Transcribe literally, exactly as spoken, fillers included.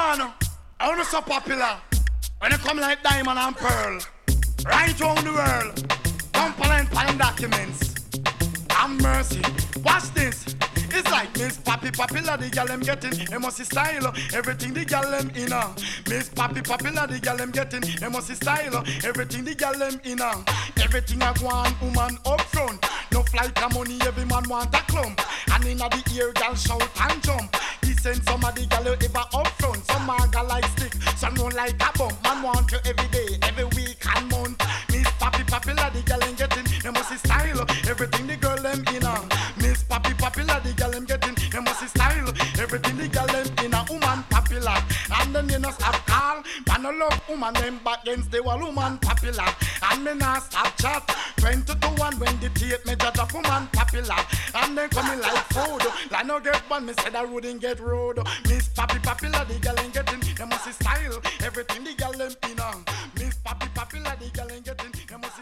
man, I wanna so popular. When it come like diamond and pearl, right around the world, component pan documents. And mercy, watch this. It's like Miss Papi Popular, the gal them getting, they must see style, everything the gal them in her. Miss Papi Popular, the gal them getting, they must see style, everything the gal them in her. Everything I want, woman up front. No flight of money, every man want a clump. And in the ear, gal shout and jump. He send some of the gal you ever up front. Some are gal like stick, some don't like a bump. Man want you every day, every week and month. Miss Papi Popular, the gal them getting, they must see style, everything the girl them in her. Miss Papi Popular, the gal them getting, they must see style, everything the gal them in a woman popular. And then you know stop call, man no love woman them back against the wall woman popular. And me nah stop chat, twenty to one when the tape me judge up woman popular. And then coming like food, like no get one, me said I wouldn't get road. Miss Papi Popular, the gal them getting, they must see style, everything the gal them in a. Miss Papi Popular, the gal them getting, they must